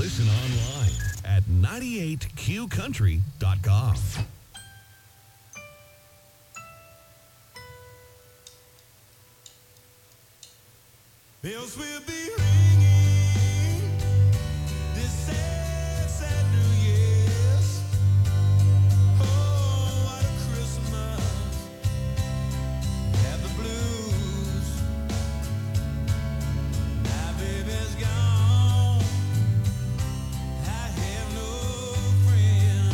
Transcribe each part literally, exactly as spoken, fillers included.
Listen online at ninety-eight q country dot com. Bells will be ringing this sad, sad New Year's. Oh, what a Christmas. Have the blues. My baby's gone. I have no friend.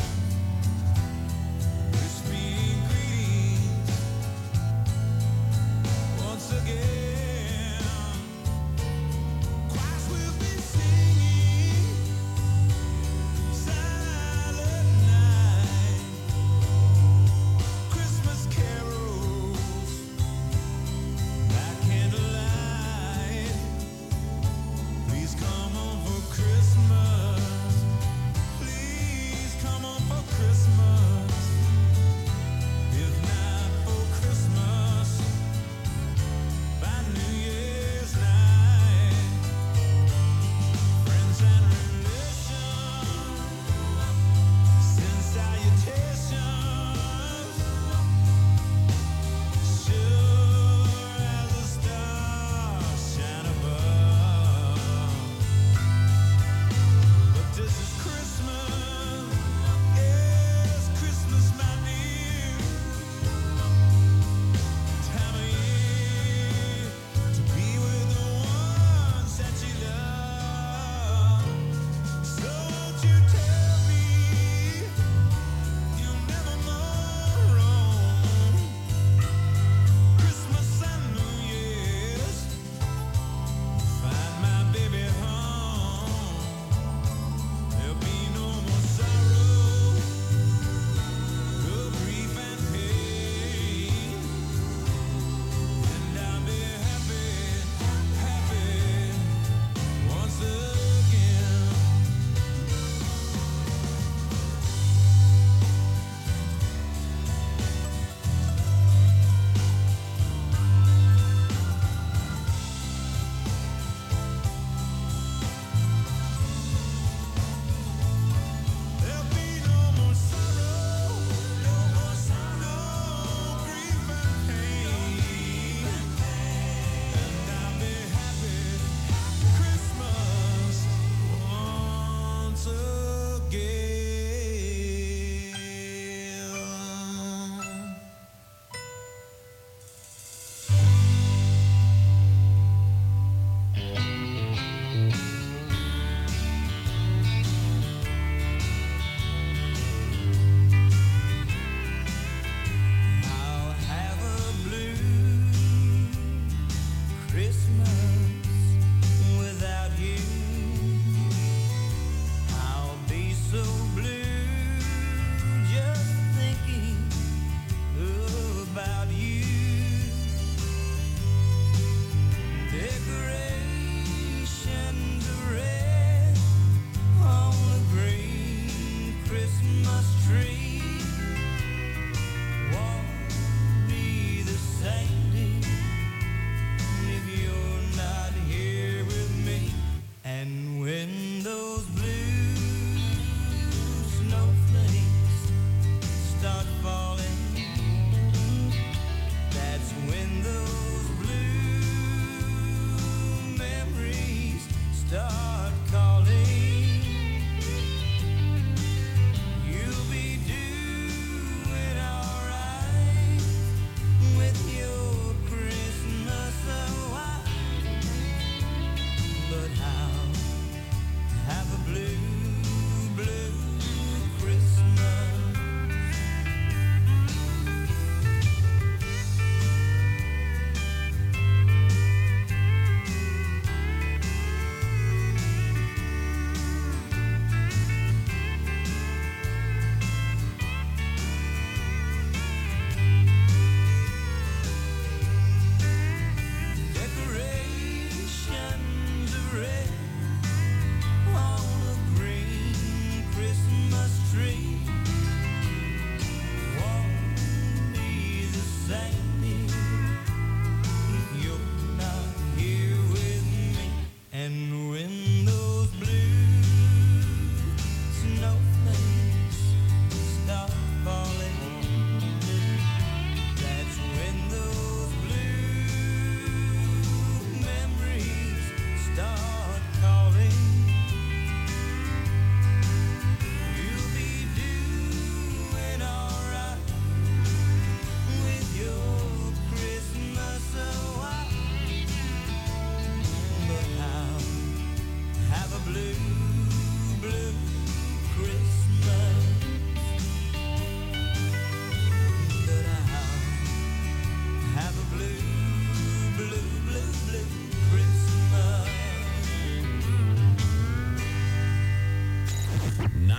Wish me greetings once again.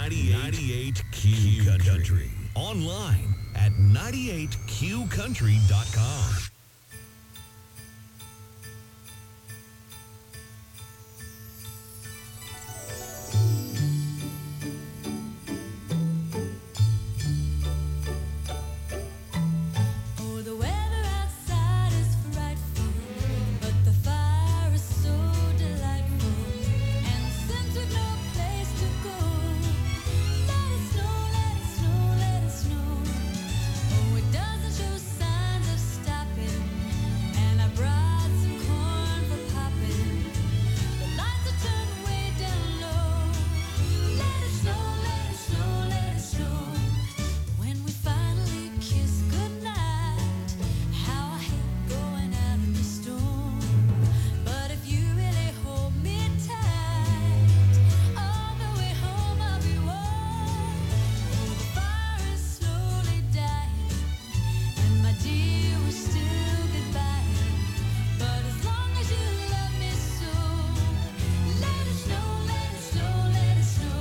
ninety-eight Q Country. Online at ninety-eight q country dot com. Oh, the weather outside is frightful, but the fire is so delightful. And since we've no place to go, let it snow, let it snow, let it snow. Oh, it doesn't show signs of stopping. And I brought some corn for popping. The lights are turned way down low. Let it snow, let it snow, let it snow. When we finally kiss goodnight, how I hate going out in the storm. But if you really hold me tight, all the way home I'll be warm. Oh, the fire is slowly dying, and my dear, we're still goodbye. But as long as you love me so, let it snow, let it snow, let it snow.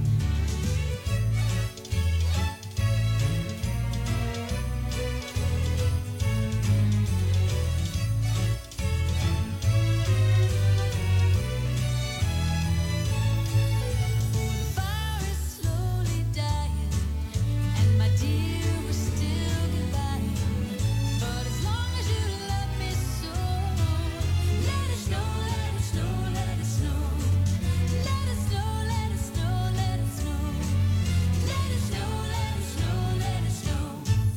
The fire is slowly dying, and my dear, we're still goodbye. But as long as you love me so, let it snow, let it snow, let it snow. Let it snow, let it snow, let it snow. Let it snow, let it snow, let it snow.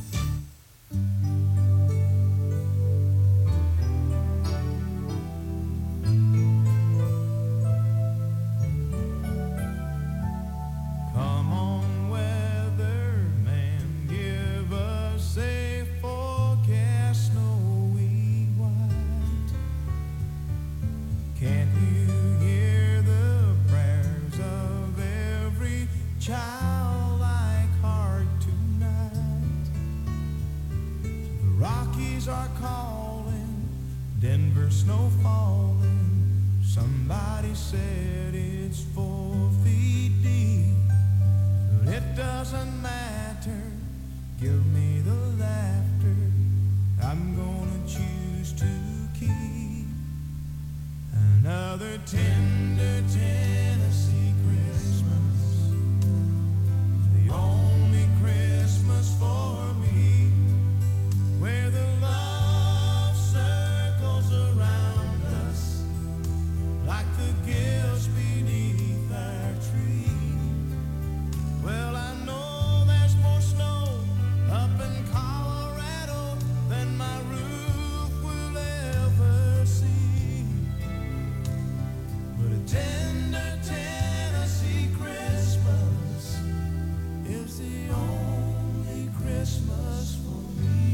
Come on, weatherman, give us a forecast, snowy white. Can't you hear the prayers of every childlike heart tonight? The Rockies are calling, Denver snow falling. Somebody said it's four feet deep. But it doesn't matter, give me the laughter. I'm gonna choose to keep another tender Tennessee Christmas, the only Christmas for me, where the love circles around us like the gifts beneath our tree. Well, I know there's more snow up in Colorado than my roof will ever see. But a tender Tennessee Christmas is the only Christmas for me.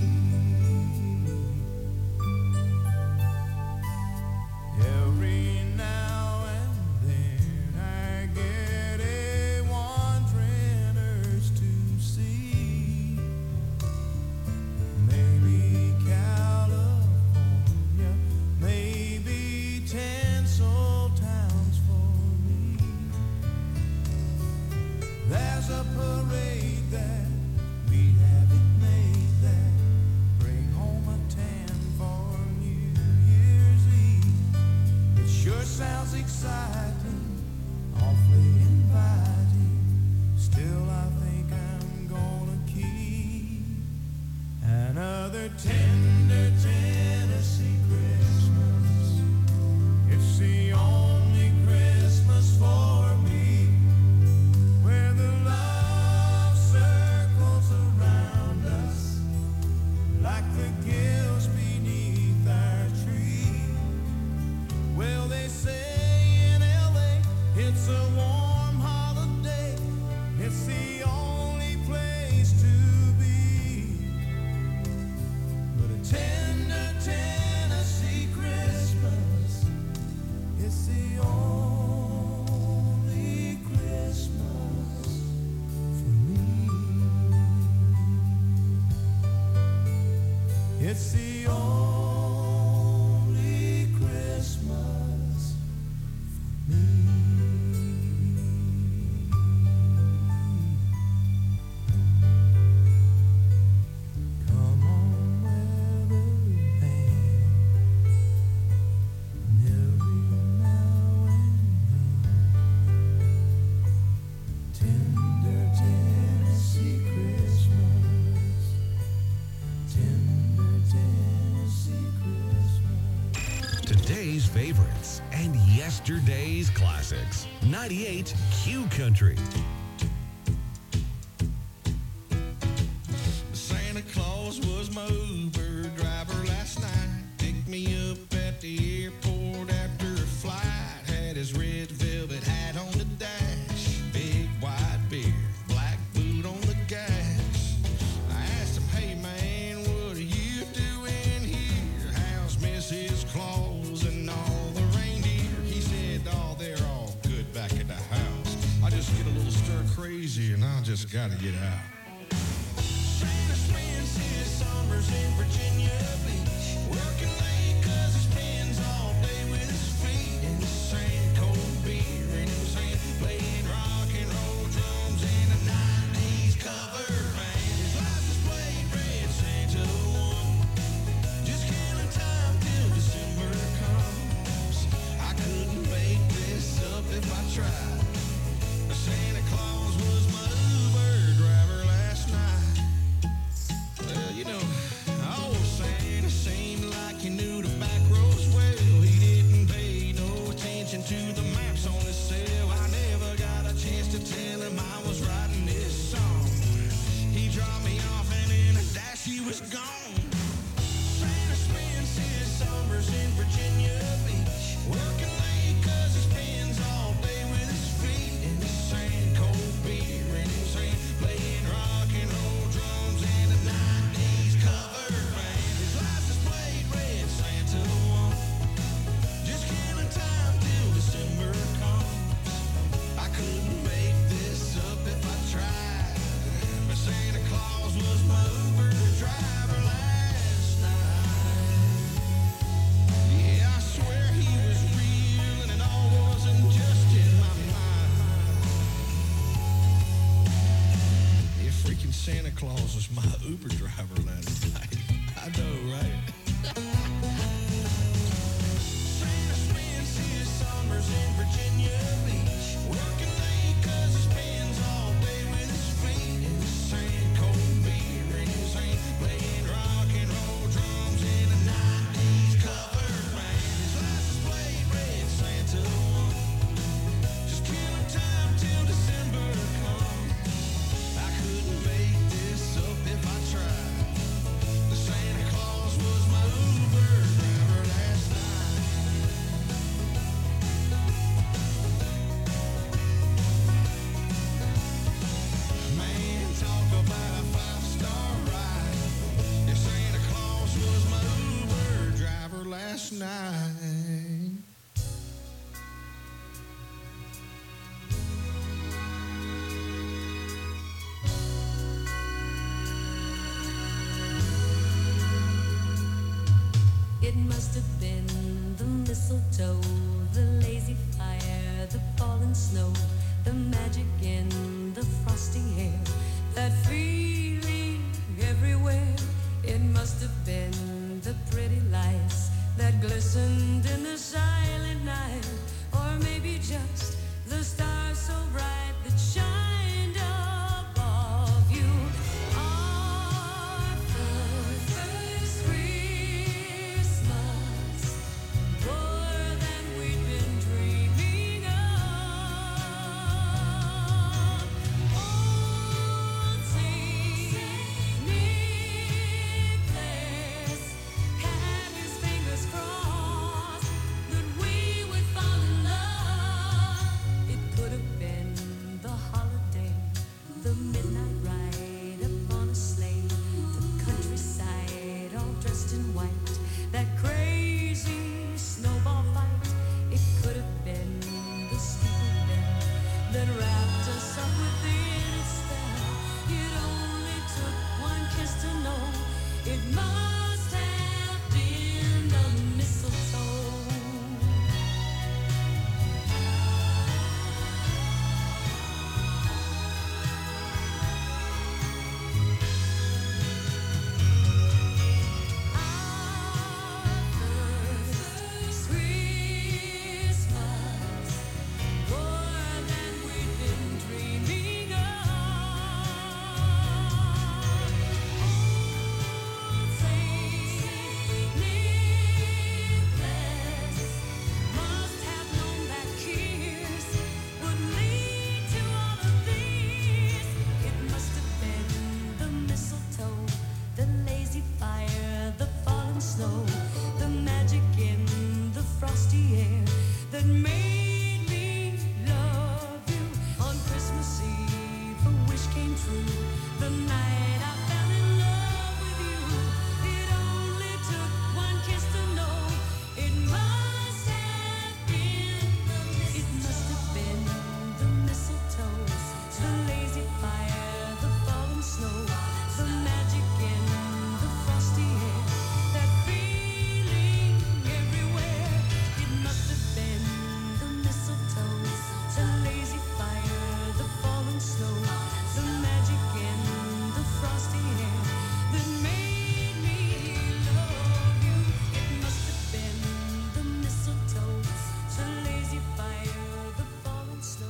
Every now and then I get a wandering urge to see maybe California, maybe tinsel towns for me. There's a parade that we haven't made that bring home a tan for New Year's Eve. It sure sounds exciting, awfully inviting. Still, I think I'm gonna keep another tender Tennessee Christmas. It's the only Christmas for me, where the love circles around us like the gills beneath our tree. Well, they say in L A it's a warm holiday. It's the only place to be. But a tender Tennessee Christmas, it's the only Christmas for me. It's the only Christmas for me. favorites, and yesterday's classics. ninety-eight Q Country. Santa Claus was my Uber driver last night. Picked me up at the airport after a flight. Had his red velvet hat on the dash. Big white beard, black boot on the gas. I asked him, hey man, what are you doing here? How's Missus Claus and all the reindeer? He said, oh, they're all good back at the house. I just get a little stir crazy and I just gotta get out. Santa spends his summers in Virginia Beach, working late 'cause he spends all day with his feet in the sand, cold beer in his hand, playing rock and roll drums in a nineties cover band. His license plate read Santa one, just killing time till December comes. I couldn't make this up if I tried. Santa Claus was my Uber driver last night. Well, you know, old Santa seemed like he knew the back roads well. He didn't pay no attention to the maps on his cell. I never got a chance to tell him I was writing this song. He dropped me off and in a dash he was gone. Santa spends his summers in Virginia Beach, working late 'cause he spends all day with his feet in the sand, cold beer in his hand, playing rock and roll drums in a nineties cover band. His license plate read Santa one, just killing time till December comes. I couldn't make this up if I tried, but Santa Claus was my Uber driver last night. Yeah, I swear he was real and it all wasn't just in my mind. Yeah, freaking Santa Claus was my Uber driver last night. I know, right? Santa spends his summers in Virginia Beach, working late 'cause he spends all day with his feet in the sand, cold beer in his hand, playing rock and roll drums in a nineties cover band. His license plate read Santa one, just killing time till December comes. I couldn't make this up if I tried. The Santa Claus was my Uber driver last night. Man, talk about a five-star ride. If Santa Claus was my Uber driver last night. It must have been the mistletoe, the lazy fire, the fallen snow, the magic in the frosty air, that feeling everywhere. It must have been the pretty lights that glistened in the silent night, or maybe just the stars so bright that shined above you. Our first Christmas, more than we'd been dreaming of. Old Saint Nicholas had his fingers crossed that made me love you. On Christmas Eve, a wish came true. The night I fell in love with you. It only took one kiss to know. It must have been the mistletoe. It must have been the mistletoe, the lazy fire, the falling snow, the magic in the frosty air, that feeling everywhere. It must have been the mistletoe, the lazy fire, the falling snow, the magic in the frosty air that made me love you. It must have been the mistletoe, the lazy fire, the falling snow.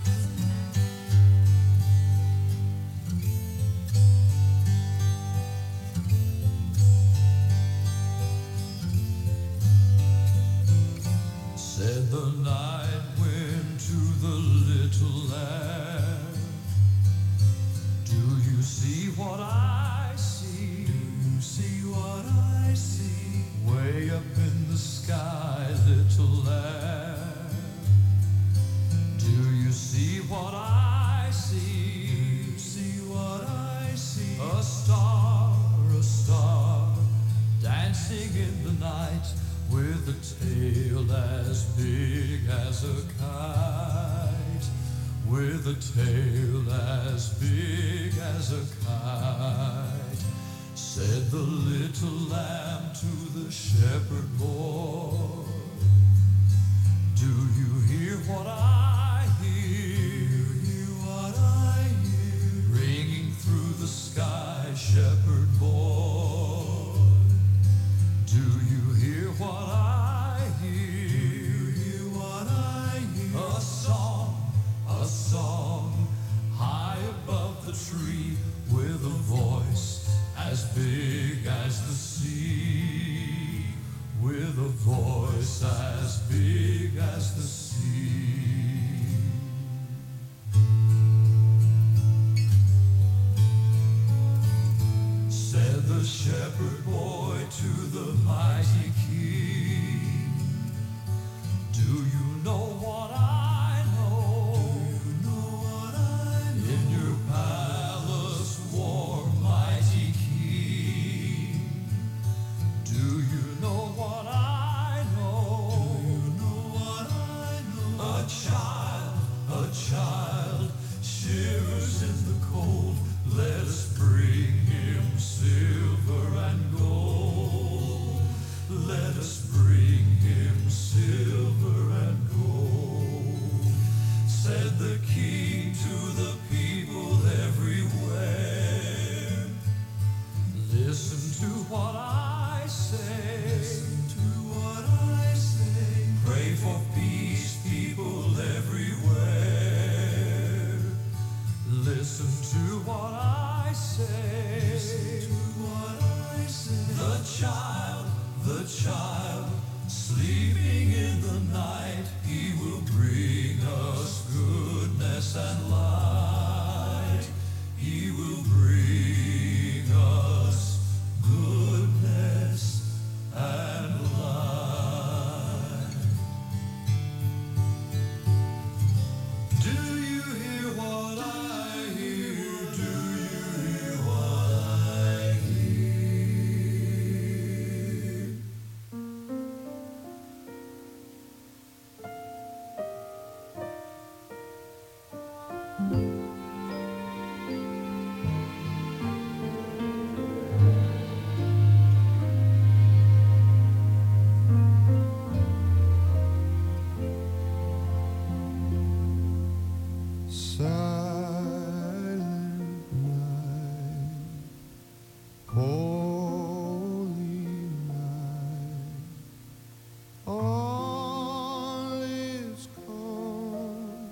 Said the night wind to the little lamb, do you see what I see? Do you see what I see? Way up in the sky, little lamb, do you see what I see? Do you see what I see? A star, a star, dancing in the night, with a tail as big as a kite, with a tail as big as a kite. Said the little lamb to the shepherd boy, do you hear what I hear? Do you hear what I hear? Ringing through the sky, shepherd boy, do you hear what I hear? Do you hear what I hear? A song, a song, high above the tree, with a voice as big as the sea, with a voice as big as the sea. Said the shepherd boy to the mighty king, do you know what I know? Do you know what I know? In your palace, warm mighty king, do you know what I know? Do you know what I know? A child, a child, shivers in the cold. Let us bring him silver and gold. Let us bring him silver and gold. Said the king to the people everywhere, listen to what I say. Listen to what I say. Pray for peace, people everywhere. Listen to what I say. Listen to what I say. The child, the child, sleeping in the night, he will bring us goodness and light. He will bring us goodness and light. Do you hear what I hear? Do you hear what I hear? Silent night, holy night, all is calm,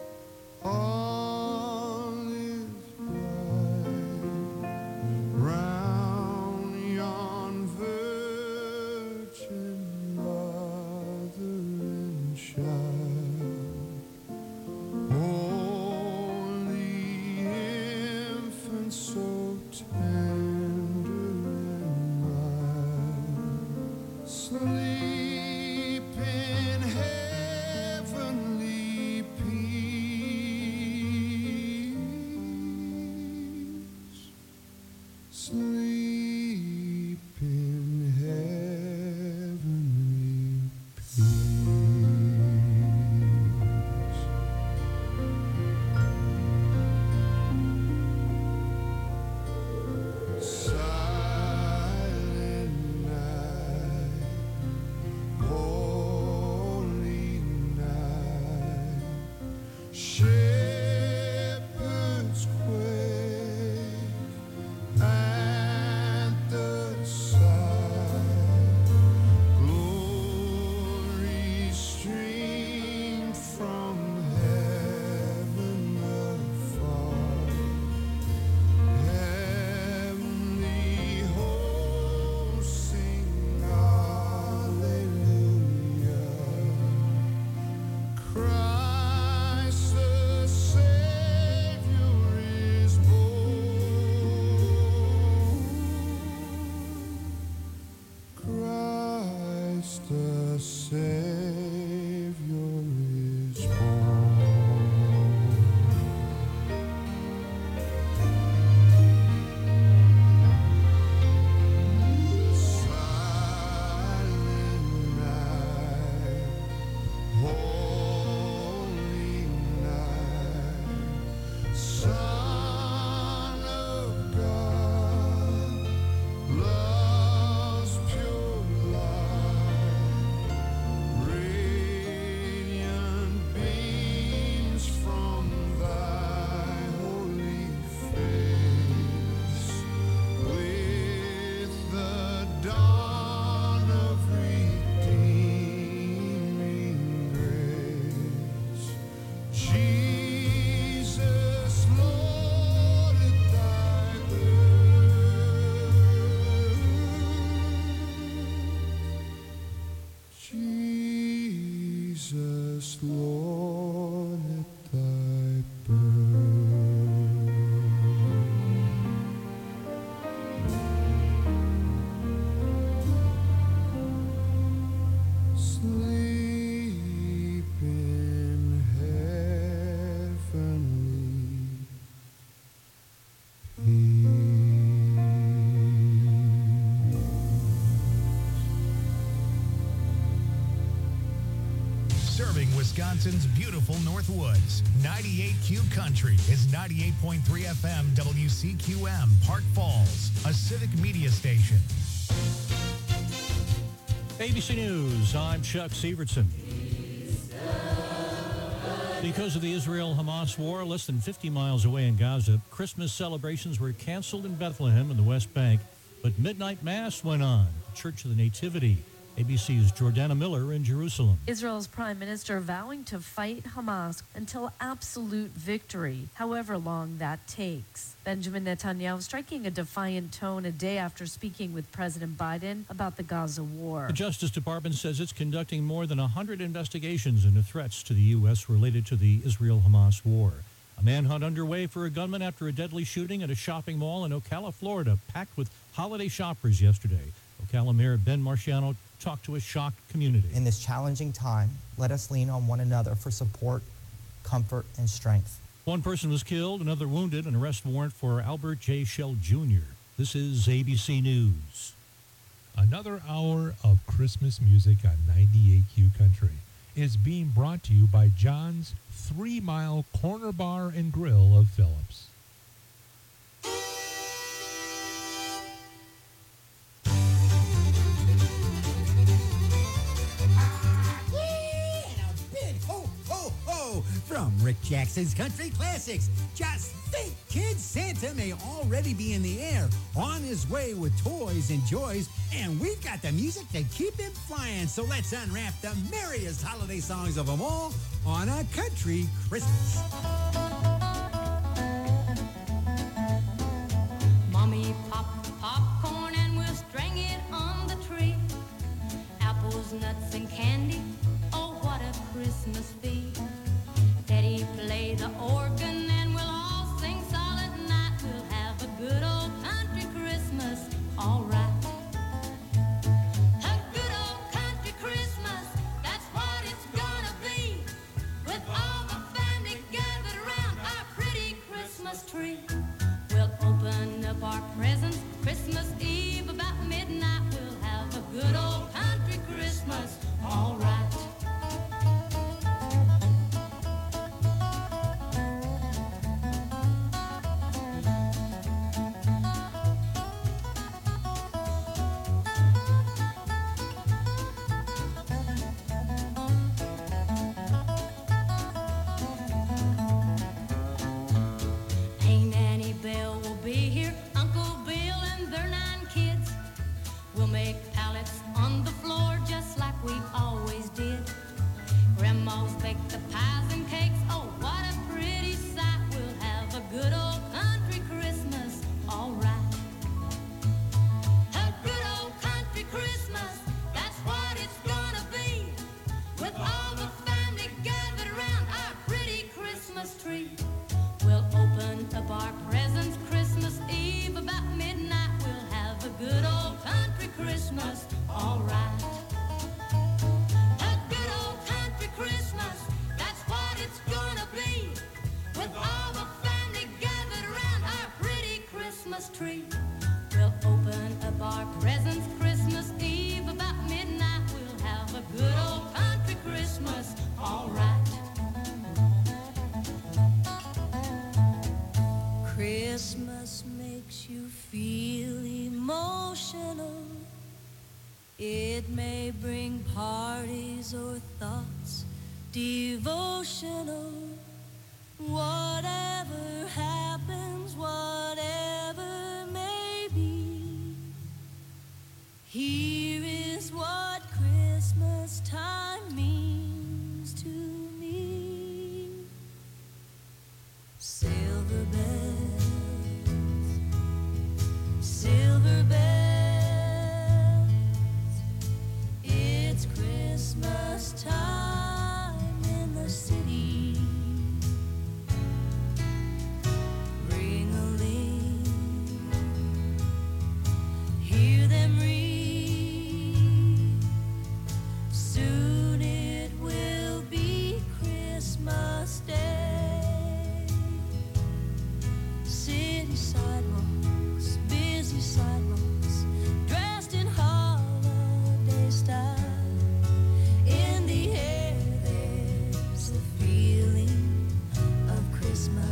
all is bright, round yon virgin mother and child. Holy infant, so tender and mild, sleep in heaven. Shepherds quake at the sight. Glory stream from heaven afar. Heavenly hosts sing hallelujah. Christ the Savior is born. Christ the Savior is born. Silent night, holy night, Son of God, love's pure light, radiant beams from thy holy face, with the dawn of redeeming grace. Jesus, Lord, at thy birth. Jesus, Lord, at thy birth. Sleep in heavenly Serving Wisconsin's beautiful Northwoods. ninety-eight Q Country is ninety-eight point three F M W C Q M, Park Falls, a civic media station. A B C News, I'm Chuck Severson. Because of the Israel-Hamas war, less than fifty miles away in Gaza, Christmas celebrations were canceled in Bethlehem and the West Bank, but midnight mass went on at the Church of the Nativity. A B C's Jordana Miller in Jerusalem. Israel's prime minister vowing to fight Hamas until absolute victory, however long that takes. Benjamin Netanyahu striking a defiant tone a day after speaking with President Biden about the Gaza war. The Justice Department says it's conducting more than one hundred investigations into threats to the U S related to the Israel-Hamas war. A manhunt underway for a gunman after a deadly shooting at a shopping mall in Ocala, Florida, packed with holiday shoppers yesterday. Ocala Mayor Ben Marciano talked to a shocked community. In this challenging time, let us lean on one another for support, comfort, and strength. One person was killed, another wounded, an arrest warrant for Albert J. Shell Junior This is A B C News. Another hour of Christmas music on ninety-eight Q Country is being brought to you by John's Three Mile Corner Bar and Grill of Phillips. From Rick Jackson's Country Classics. Just think, kids, Santa may already be in the air, on his way with toys and joys, and we've got the music to keep him flying. So let's unwrap the merriest holiday songs of them all on a country Christmas. Mommy, pop popcorn and we'll string it on the tree. Apples, nuts, and candy. Oh, what a Christmas feast. Daddy, play the organ and we'll all sing Silent Night. We'll have a good old country Christmas, all right. A good old country Christmas, that's what it's gonna be. With all the family gathered around our pretty Christmas tree. We'll open up our presents Christmas Eve about midnight. We'll have a good old country Christmas, all right. grandmas bake the pies and cakes. Oh, what a pretty sight. We'll have a good old country Christmas, all right. A good old country Christmas, that's what it's gonna be. With all the family gathered around our pretty Christmas tree. We'll open up our presents Christmas Eve about midnight. We'll have a good old country Christmas, all right. A good old country Christmas, that's what it's gonna be. With all the family gathered around our pretty Christmas tree. We'll open up our presents Christmas Eve about midnight. We'll have a good old country Christmas, all right. Christmas makes you feel emotional. It may bring parties or thoughts devotional. Whatever happens, whatever may be, here is what Christmas time means to me. Silver bells, silver bells, it's Christmas time in the city. Ring-a-ling, hear them ring. Soon it will be Christmas Day. City sidewalks, busy sidewalks, dressed in holiday style. In the air there's the feeling of Christmas.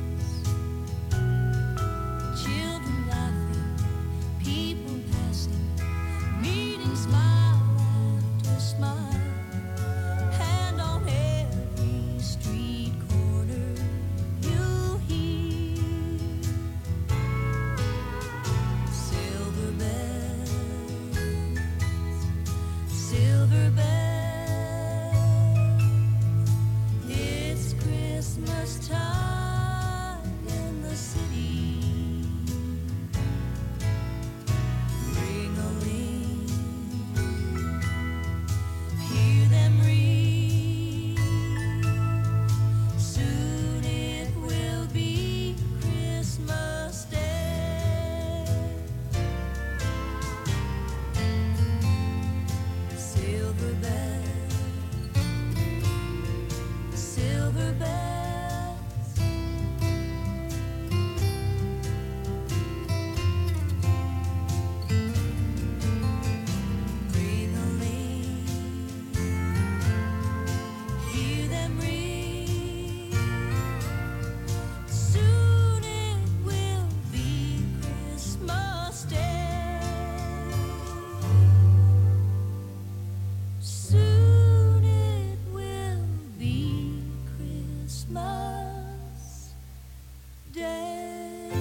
Children laughing, people passing, meeting smile after smile. And on every street corner you hear silver bells, silver bells. It's Christmas time in the city. Ring-a-ling, hear them ring. Soon it will be Christmas Day. Silver bells, silver bells. Ring-a-ling, hear them ring. Soon it will be Christmas Day. Soon it will be Christmas Day.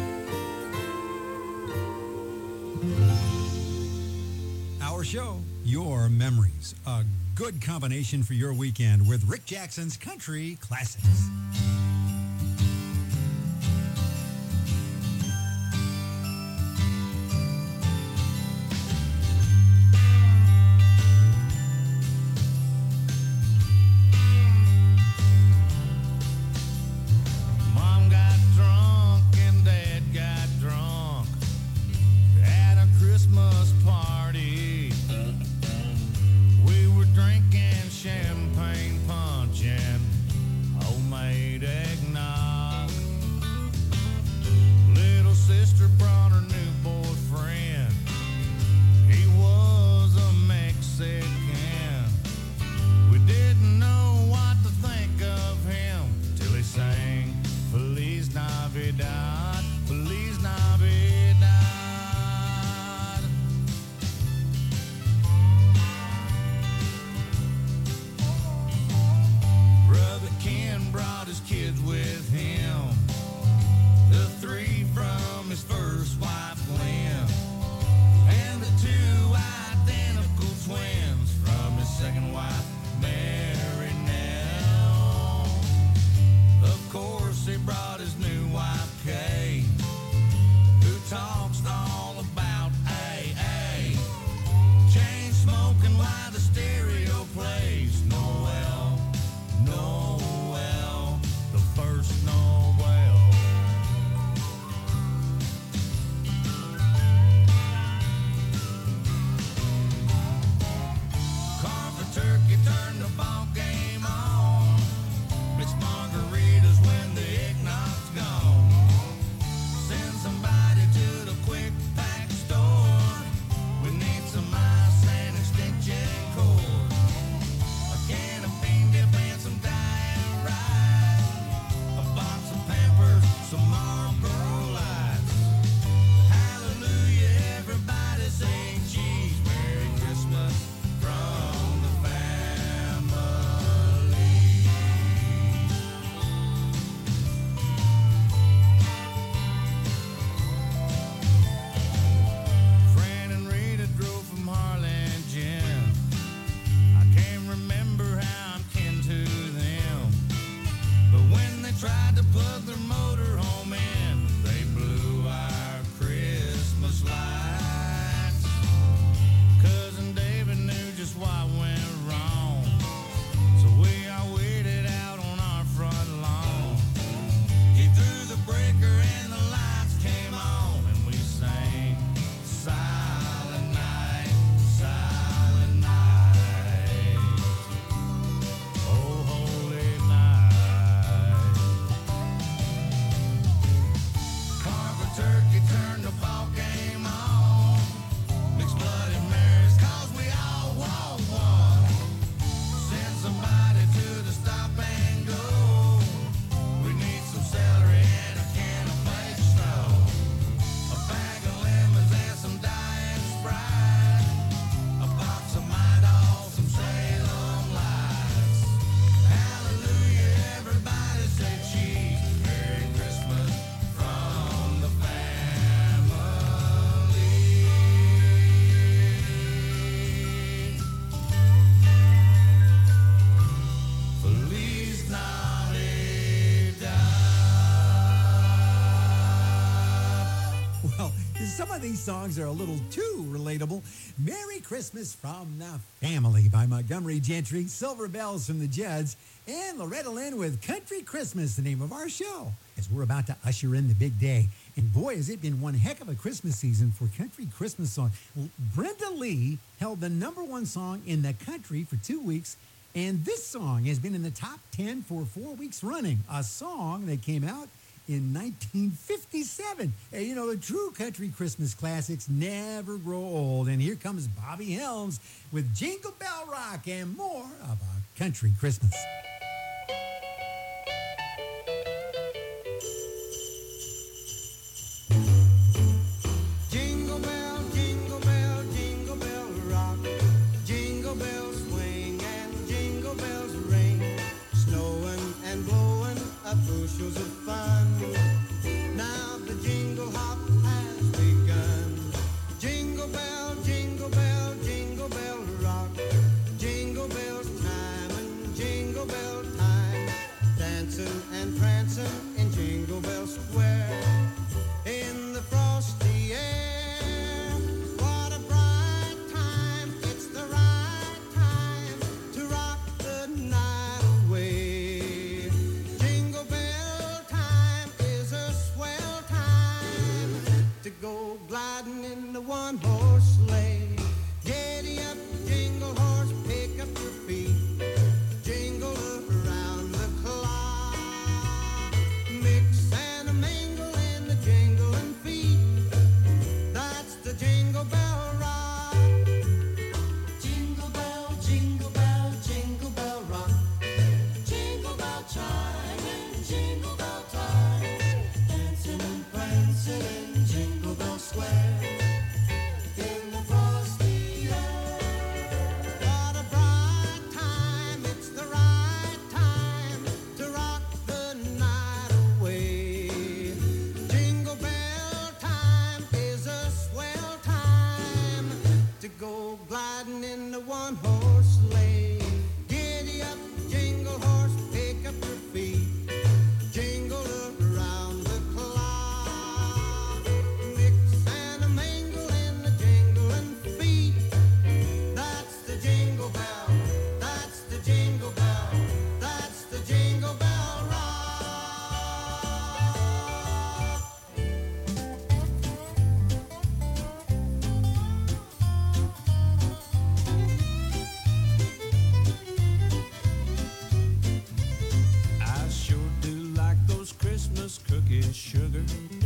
Our show, your memories. A good combination for your weekend with Rick Jackson's Country Classics. Mom got drunk and Dad got drunk at a Christmas party. We were drinking champagne punch and homemade Some of these songs are a little too relatable. Merry Christmas from the Family by Montgomery Gentry, Silver Bells from the Judds, and Loretta Lynn with Country Christmas, the name of our show, as we're about to usher in the big day. And boy, has it been one heck of a Christmas season for country Christmas songs. Brenda Lee held the number one song in the country for two weeks, and this song has been in the top ten for four weeks running, a song that came out in nineteen fifty-seven. Hey, you know, the true country Christmas classics never grow old. And here comes Bobby Helms with Jingle Bell Rock and more of a country Christmas. Jingle bell, jingle bell, jingle bell rock. Jingle bells swing and jingle bells ring. Snowing and blowing up bushels of fun. Now the jingle hop has begun. Jingle bell, jingle bell, jingle bell rock. Jingle bells time and jingle bell time. Dancing and prancing in Jingle Bell Square. In the frosty air, what a bright time. It's the right time to rock the night away. Jingle bell time is a swell time to go gliding in the one-horse sleigh. Giddy up, jingle horse, pick up your feet. Jingle around the clock. Mix and a mingle in the jingling feet. That's the Jingle Bell Rock. Jingle bell, jingle bell, jingle bell rock. Jingle bell chime and jingle bell time. Dancing and prancing in Jingle Bell Square. In the frosty air. What a bright time, it's the right time to rock the night away. Jingle bell time is a swell time to go gliding in the one-horse sleigh. Giddy up, jingle horse, pick up your feet. Jingle around the clock. Mix and a mingle in the jingling feet. That's the jingle bell. That's the jingle bell. That's the Jingle Bell Rock. I sure do like those Christmas cookies, sugar.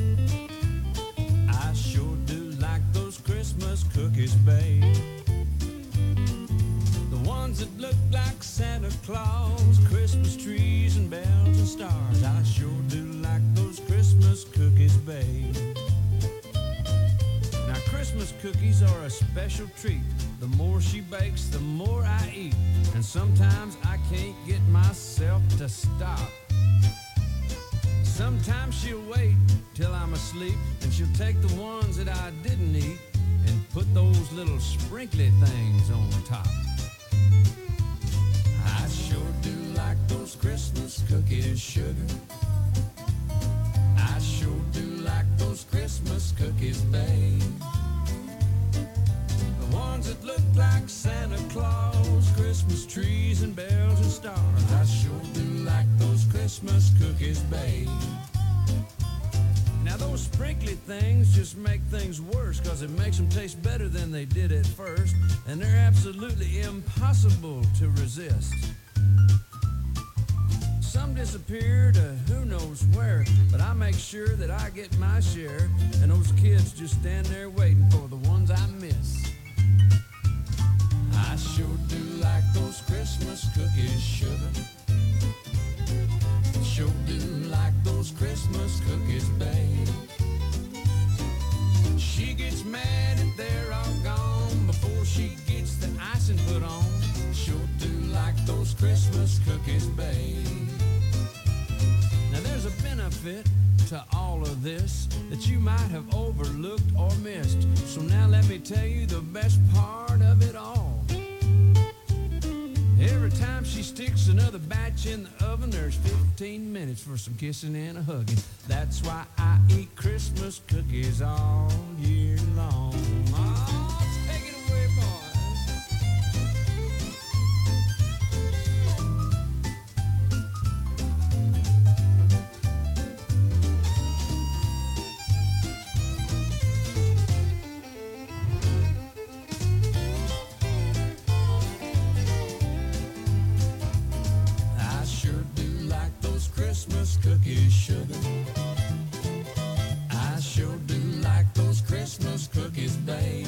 I sure do like those Christmas cookies, babe. The ones that look like Santa Claus, Christmas trees and bells and stars. I sure do like those Christmas cookies, babe. Now Christmas cookies are a special treat. The more she bakes, the more I eat. And sometimes I can't get myself to stop. Sometimes she'll wait till I'm asleep, and she'll take the ones that I didn't eat and put those little sprinkly things on top. I sure do like those Christmas cookies, sugar. I sure do like those Christmas cookies, babe. The ones that look like Santa Claus, Christmas trees and bells and stars. I sure do like those Christmas cookies, babe. Now those sprinkly things just make things worse, cause it makes them taste better than they did at first, and they're absolutely impossible to resist. Some disappear to who knows where, but I make sure that I get my share, and those kids just stand there waiting for the ones I miss. I sure do like those Christmas cookies, sugar. Sure do like those Christmas cookies, babe. She gets mad if they're all gone before she gets the icing put on. Sure do like those Christmas cookies, babe. Now there's a benefit to all of this that you might have overlooked or missed. So now let me tell you the best part of it all. Every time she sticks another batch in the oven, there's fifteen minutes for some kissing and a hugging. That's why I eat Christmas cookies all year long. Oh, take it away, I sure do like those Christmas cookies, sugar. I sure do like those Christmas cookies, babe.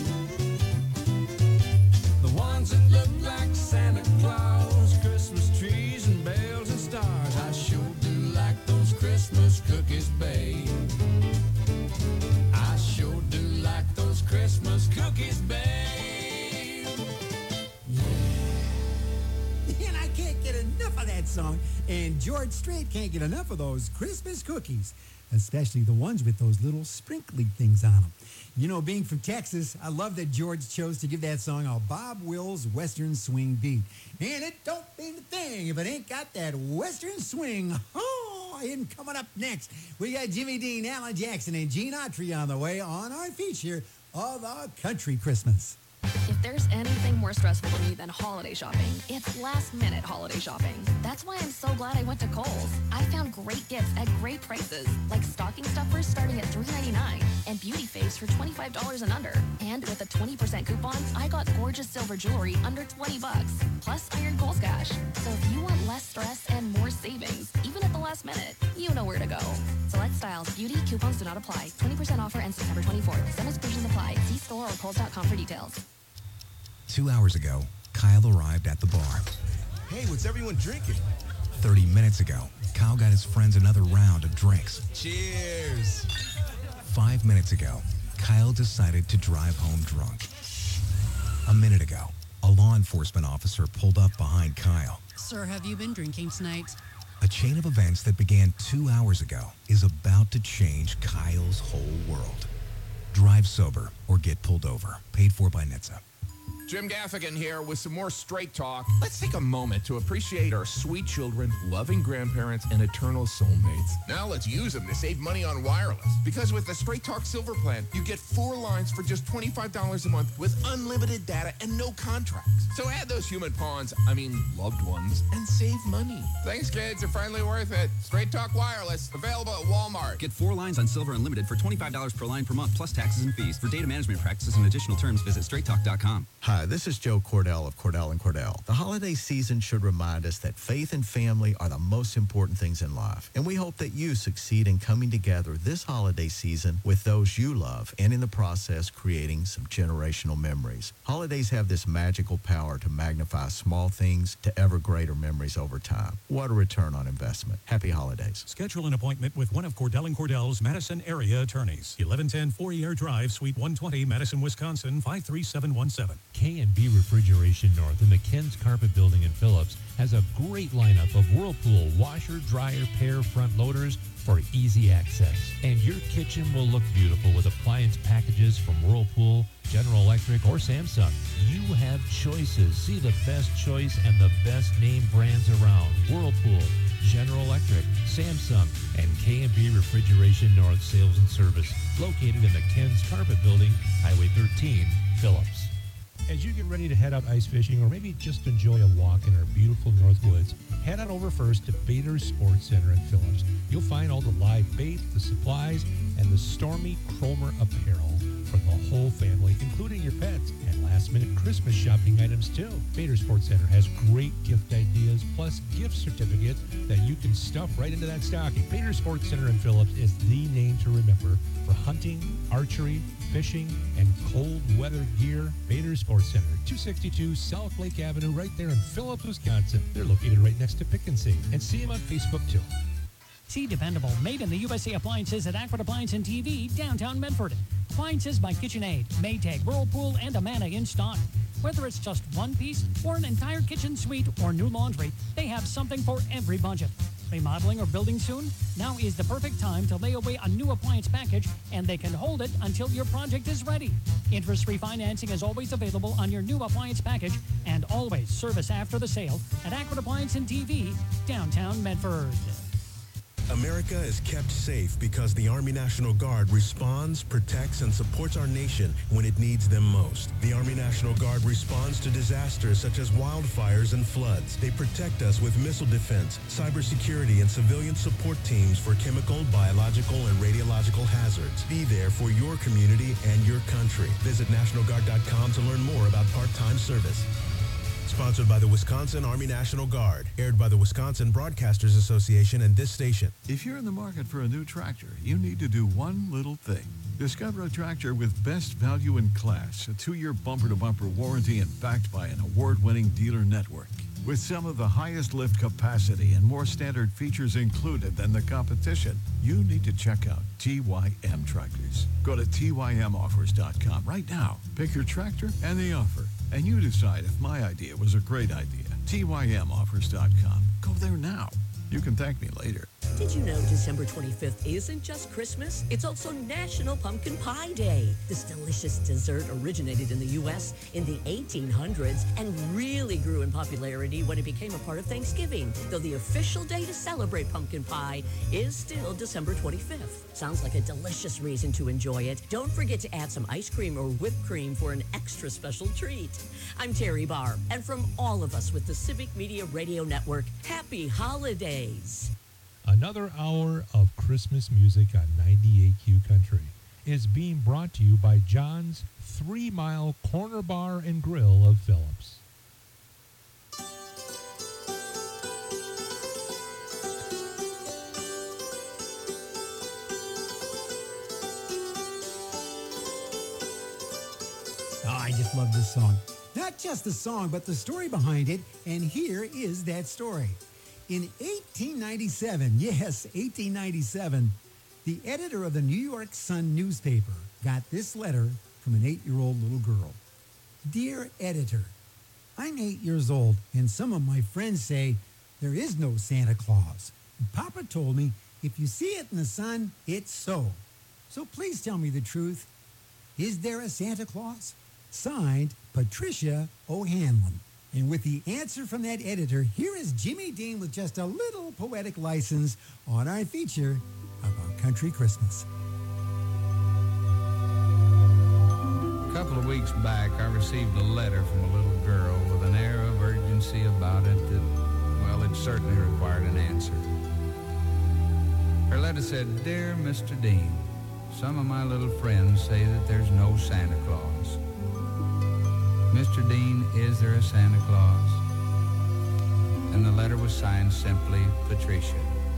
The ones that look like Santa Claus, Christmas trees and bells and stars. I sure do like those Christmas cookies, babe. I sure do like those Christmas cookies, babe. And I can't get enough of that song. And George Strait can't get enough of those Christmas cookies, especially the ones with those little sprinkly things on them. You know, being from Texas, I love that George chose to give that song a Bob Wills Western swing beat. And it don't mean a thing if it ain't got that Western swing. Oh, and coming up next, we got Jimmy Dean, Alan Jackson, and Gene Autry on the way on our feature of a country Christmas. If there's anything more stressful to me than holiday shopping, it's last-minute holiday shopping. That's why I'm so glad I went to Kohl's. I found great gifts at great prices, like stocking stuffers starting at three ninety-nine and beauty face for twenty-five dollars and under. And with a twenty percent coupon, I got gorgeous silver jewelry under twenty bucks. Plus, I earned Kohl's cash. So if you want less stress and more savings, even at the last minute, you know where to go. Select styles, beauty, coupons do not apply. twenty percent offer ends September twenty-fourth. Some exclusions apply. See store or kohls dot com for details. Two hours ago, Kyle arrived at the bar. Hey, what's everyone drinking? thirty minutes ago, Kyle got his friends another round of drinks. Cheers. Five minutes ago, Kyle decided to drive home drunk. A minute ago, a law enforcement officer pulled up behind Kyle. Sir, have you been drinking tonight? A chain of events that began two hours ago is about to change Kyle's whole world. Drive sober or get pulled over. Paid for by N H T S A. Jim Gaffigan here with some more Straight Talk. Let's take a moment to appreciate our sweet children, loving grandparents, and eternal soulmates. Now let's use them to save money on wireless. Because with the Straight Talk Silver Plan, you get four lines for just twenty-five dollars a month with unlimited data and no contracts. So add those human pawns, I mean loved ones, and save money. Thanks, kids. You're finally worth it. Straight Talk Wireless, available at Walmart. Get four lines on Silver Unlimited for twenty-five dollars per line per month, plus taxes and fees. For data management practices and additional terms, visit straight talk dot com. Hi, this is Joe Cordell of Cordell and Cordell. The holiday season should remind us that faith and family are the most important things in life. And we hope that you succeed in coming together this holiday season with those you love and in the process creating some generational memories. Holidays have this magical power to magnify small things to ever greater memories over time. What a return on investment. Happy holidays. Schedule an appointment with one of Cordell and Cordell's Madison area attorneys. eleven ten Fourier Drive, Suite one twenty, Madison, Wisconsin, five three seven one seven. K and B Refrigeration North in the Ken's Carpet Building in Phillips has a great lineup of Whirlpool washer, dryer, pair front loaders for easy access. And your kitchen will look beautiful with appliance packages from Whirlpool, General Electric, or Samsung. You have choices. See the best choice and the best name brands around. Whirlpool, General Electric, Samsung, and K and B Refrigeration North Sales and Service, located in the Ken's Carpet Building, Highway thirteen, Phillips. As you get ready to head out ice fishing or maybe just enjoy a walk in our beautiful North Woods, head on over first to Bader's Sports Center in Phillips. You'll find all the live bait, the supplies, and the Stormy Cromer apparel for the whole family, including your pets, and last-minute Christmas shopping items, too. Bader Sports Center has great gift ideas, plus gift certificates that you can stuff right into that stocking. Bader Sports Center in Phillips is the name to remember for hunting, archery, fishing, and cold weather gear. Bader Sports Center, two sixty-two South Lake Avenue, right there in Phillips, Wisconsin. They're located right next to Pick and Save. And see them on Facebook, too. See dependable, made in the U S A appliances at Aqua Appliance and T V, downtown Medford. Appliances by KitchenAid, Maytag, Whirlpool, and Amana in stock. Whether it's just one piece or an entire kitchen suite or new laundry, they have something for every budget. Remodeling or building soon? Now is the perfect time to lay away a new appliance package, and they can hold it until your project is ready. Interest-free financing is always available on your new appliance package, and always service after the sale at Acrid Appliance and T V, downtown Medford. America is kept safe because the Army National Guard responds, protects, and supports our nation when it needs them most. The Army National Guard responds to disasters such as wildfires and floods. They protect us with missile defense, cybersecurity, and civilian support teams for chemical, biological, and radiological hazards. Be there for your community and your country. Visit National Guard dot com to learn more about part-time service. Sponsored by the Wisconsin Army National Guard. Aired by the Wisconsin Broadcasters Association and this station. If you're in the market for a new tractor, you need to do one little thing. Discover a tractor with best value in class, a two-year bumper-to-bumper warranty, and backed by an award-winning dealer network. With some of the highest lift capacity and more standard features included than the competition, you need to check out T Y M Tractors. Go to T Y M offers dot com right now. Pick your tractor and the offer, and you decide if my idea was a great idea. T Y M offers dot com. Go there now. You can thank me later. Did you know December twenty-fifth isn't just Christmas? It's also National Pumpkin Pie Day. This delicious dessert originated in the U S in the eighteen hundreds and really grew in popularity when it became a part of Thanksgiving, though the official day to celebrate pumpkin pie is still December twenty-fifth. Sounds like a delicious reason to enjoy it. Don't forget to add some ice cream or whipped cream for an extra special treat. I'm Terry Barr, and from all of us with the Civic Media Radio Network, happy holidays. Another hour of Christmas music on ninety-eight Q Country is being brought to you by John's Three Mile Corner Bar and Grill of Phillips. Oh, I just love this song. Not just the song, but the story behind it. And here is that story. In eighteen ninety-seven, yes, eighteen ninety-seven, the editor of the New York Sun newspaper got this letter from an eight-year-old little girl. Dear editor, I'm eight years old, and some of my friends say there is no Santa Claus. Papa told me if you see it in the sun, it's so. So please tell me the truth. Is there a Santa Claus? Signed, Patricia O'Hanlon. And with the answer from that editor, here is Jimmy Dean with just a little poetic license on our feature about Country Christmas. A couple of weeks back, I received a letter from a little girl with an air of urgency about it that, well, it certainly required an answer. Her letter said, Dear Mister Dean, some of my little friends say that there's no Santa Claus. Mister Dean, is there a Santa Claus? And the letter was signed simply, Patricia.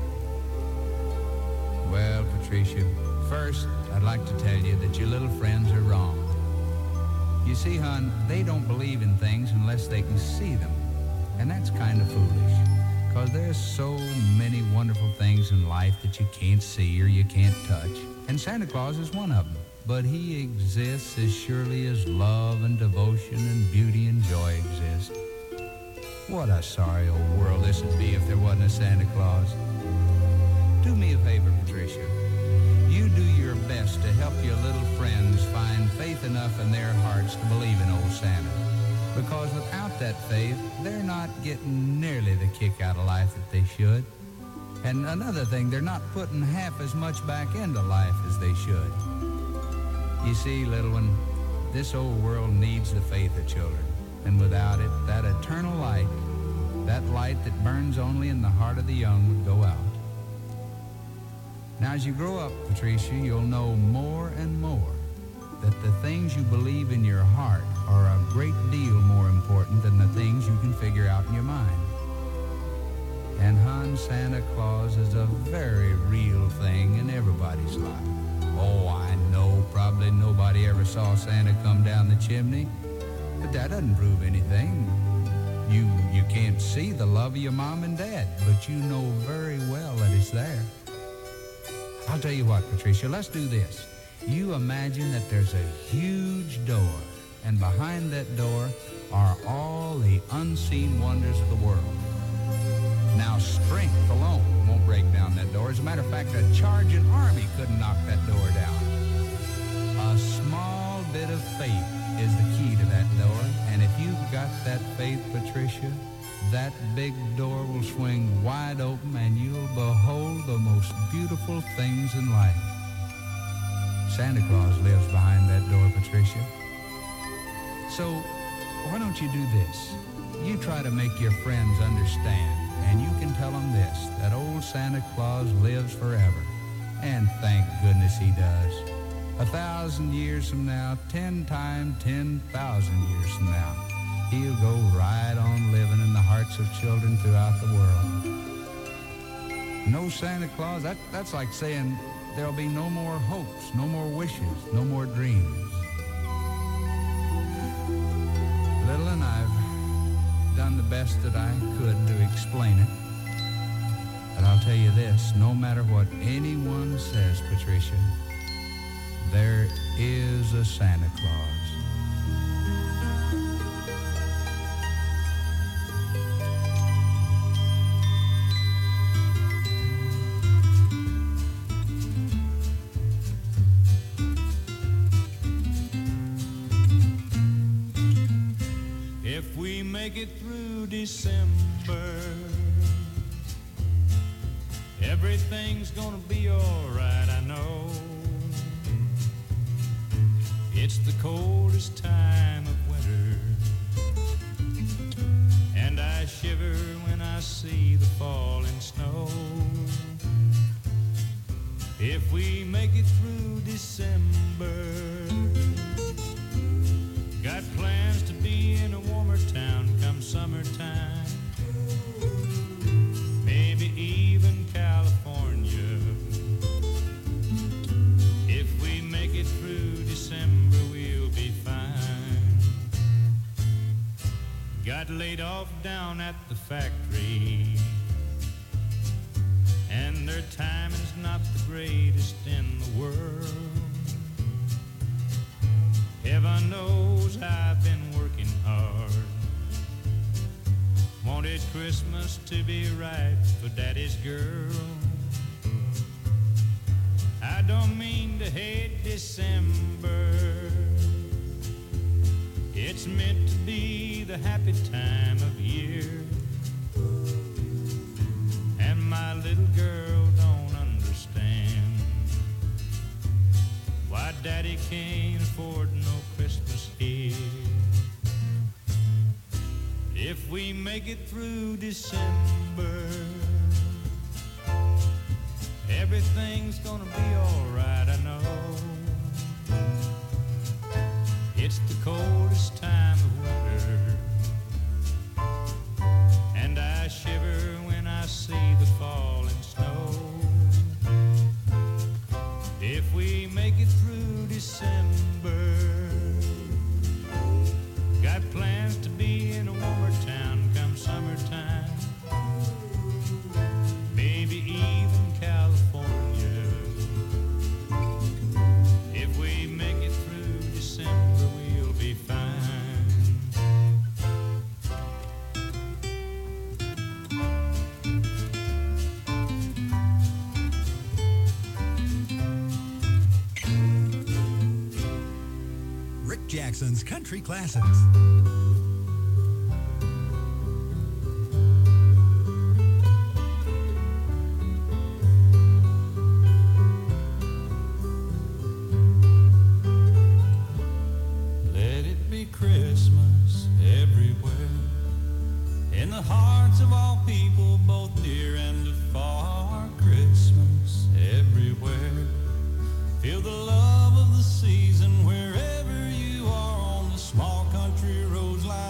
Well, Patricia, first, I'd like to tell you that your little friends are wrong. You see, hon, they don't believe in things unless they can see them. And that's kind of foolish, because there's so many wonderful things in life that you can't see or you can't touch. And Santa Claus is one of them. But he exists as surely as love and devotion and beauty and joy exist. What a sorry old world this would be if there wasn't a Santa Claus. Do me a favor, Patricia. You do your best to help your little friends find faith enough in their hearts to believe in old Santa. Because without that faith, they're not getting nearly the kick out of life that they should. And another thing, they're not putting half as much back into life as they should. You see, little one, this old world needs the faith of children. And without it, that eternal light, that light that burns only in the heart of the young, would go out. Now, as you grow up, Patricia, you'll know more and more that the things you believe in your heart are a great deal more important than the things you can figure out in your mind. And, hon, Santa Claus is a very real thing in everybody's life. Oh, I know probably nobody ever saw Santa come down the chimney, but that doesn't prove anything. You you can't see the love of your mom and dad, but you know very well that it's there. I'll tell you what, Patricia, let's do this. You imagine that there's a huge door, and behind that door are all the unseen wonders of the world. Now, strength alone that door. As a matter of fact, a charging army couldn't knock that door down. A small bit of faith is the key to that door, and if you've got that faith, Patricia, that big door will swing wide open and you'll behold the most beautiful things in life. Santa Claus lives behind that door, Patricia. So why don't you do this? You try to make your friends understand, and you can tell them this, that old Santa Claus lives forever. And thank goodness he does. A thousand years from now, ten times ten thousand years from now, he'll go right on living in the hearts of children throughout the world. No Santa Claus, that, that's like saying there'll be no more hopes, no more wishes, no more dreams. Little, and I've done the best that I could to explain it. But I'll tell you this, no matter what anyone says, Patricia, there is a Santa Claus. If we make it through December, everything's gonna be alright, I know. It's the coldest time of winter, and I shiver when I see the falling snow. If we make it through December, got plans to be in a warmer town come summertime, maybe even California. If we make it through December, we'll be fine. Got laid off down at the factory, and their timing's not the greatest in the world. Heaven knows I've been working hard. Wanted Christmas to be right for Daddy's girl. I don't mean to hate December. It's meant to be the happy time of year. And my little girl don't understand why Daddy can't afford no Christmas here. If we make it through December, everything's gonna be alright, I know. It's the coldest time of winter, and I shiver when I see the falling snow. If we make it through December, got plans to be in a warmer town come summertime, maybe even California. If we make it through December, we'll be fine. Rick Jackson's Country Classics. Let it be Christmas everywhere, in the hearts of all people, both near and afar. Christmas everywhere, feel the love of the season wherever you are on the small country roads like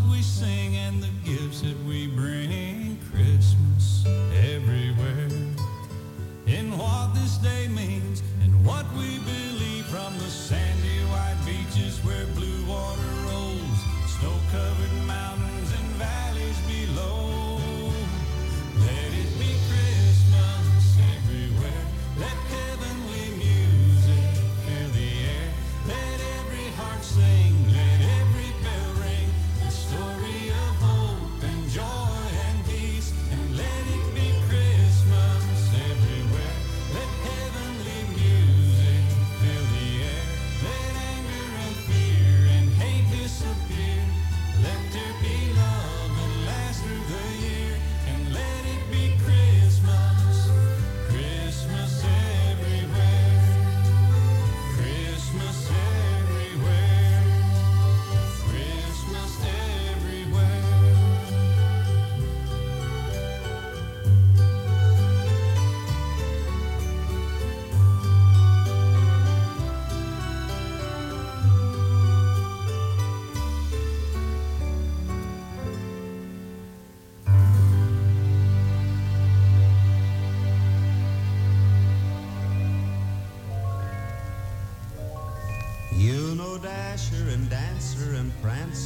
we sing and the gifts that we bring. Christmas everywhere. In what this day means and what we believe, from the sandy white beaches where blue water rolls, snow-covered mountains and valleys below. Let it be Christmas everywhere. Let heavenly music fill the air. Let every heart sing, let every bell ring, the story of hope and joy and peace. And let it be Christmas everywhere. Let heavenly music fill the air. Let anger and fear and hate disappear. Let there be love that lasts through the year. And let it be Christmas, Christmas everywhere. Christmas everywhere. Christmas everywhere. You know Dasher and Dancer and Prancer